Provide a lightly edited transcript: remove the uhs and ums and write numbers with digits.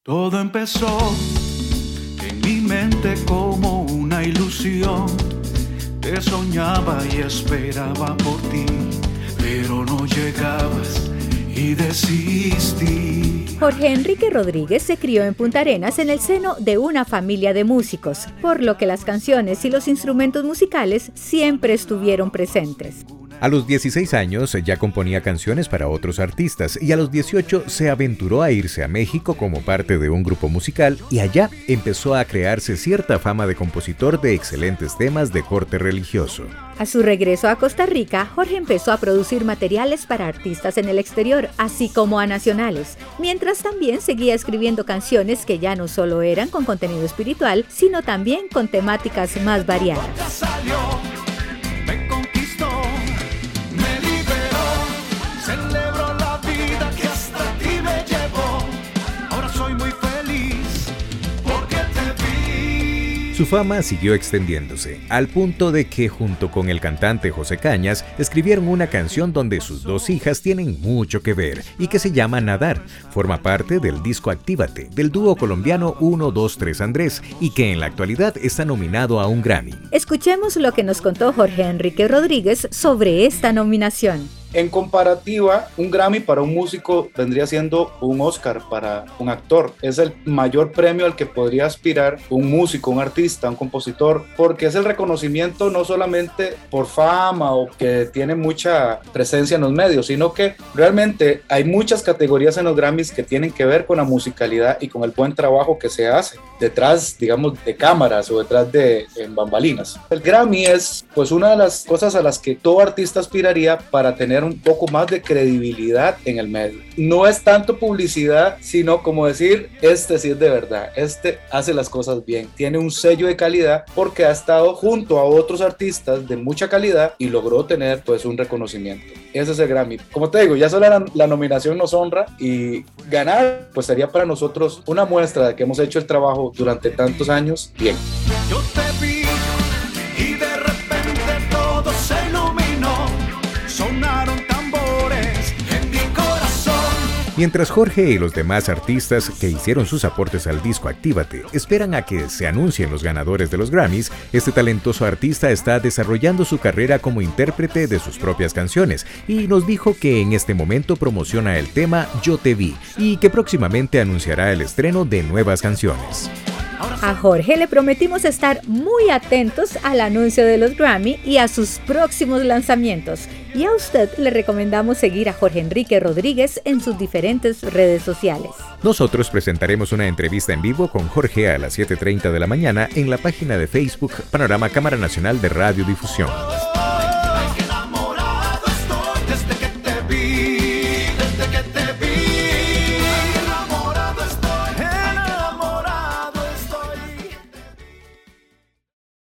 Todo empezó en mi mente como una ilusión. Te soñaba y esperaba por ti, pero no llegabas y desistí. Jorge Enrique Rodríguez se crió en Punta Arenas en el seno de una familia de músicos, por lo que las canciones y los instrumentos musicales siempre estuvieron presentes. A los 16 años ya componía canciones para otros artistas y a los 18 se aventuró a irse a México como parte de un grupo musical y allá empezó a crearse cierta fama de compositor de excelentes temas de corte religioso. A su regreso a Costa Rica, Jorge empezó a producir materiales para artistas en el exterior, así como a nacionales, mientras también seguía escribiendo canciones que ya no solo eran con contenido espiritual, sino también con temáticas más variadas. Su fama siguió extendiéndose, al punto de que junto con el cantante José Cañas escribieron una canción donde sus dos hijas tienen mucho que ver y que se llama Nadar. Forma parte del disco Actívate, del dúo colombiano 1, 2, 3 Andrés y que en la actualidad está nominado a un Grammy. Escuchemos lo que nos contó Jorge Enrique Rodríguez sobre esta nominación. En comparativa, un Grammy para un músico vendría siendo un Oscar para un actor. Es el mayor premio al que podría aspirar un músico, un artista, un compositor, porque es el reconocimiento no solamente por fama o que tiene mucha presencia en los medios, sino que realmente hay muchas categorías en los Grammys que tienen que ver con la musicalidad y con el buen trabajo que se hace detrás, digamos, de cámaras o detrás de bambalinas. El Grammy es pues una de las cosas a las que todo artista aspiraría para tener un poco más de credibilidad en el medio. No es tanto publicidad, sino como decir, este sí es de verdad, este hace las cosas bien, tiene un sello de calidad porque ha estado junto a otros artistas de mucha calidad y logró tener pues un reconocimiento. Ese es el Grammy. Como te digo, ya solo la nominación nos honra y ganar pues sería para nosotros una muestra de que hemos hecho el trabajo durante tantos años bien. Yo te vi y de repente todo se iluminó. Sonaron tambores en mi corazón. Mientras Jorge y los demás artistas que hicieron sus aportes al disco Actívate esperan a que se anuncien los ganadores de los Grammys, este talentoso artista está desarrollando su carrera como intérprete de sus propias canciones y nos dijo que en este momento promociona el tema Yo te vi y que próximamente anunciará el estreno de nuevas canciones. A Jorge le prometimos estar muy atentos al anuncio de los Grammy y a sus próximos lanzamientos. Y a usted le recomendamos seguir a Jorge Enrique Rodríguez en sus diferentes redes sociales. Nosotros presentaremos una entrevista en vivo con Jorge a las 7:30 de la mañana en la página de Facebook Panorama Cámara Nacional de Radiodifusión. Enamorado estoy desde que te vi.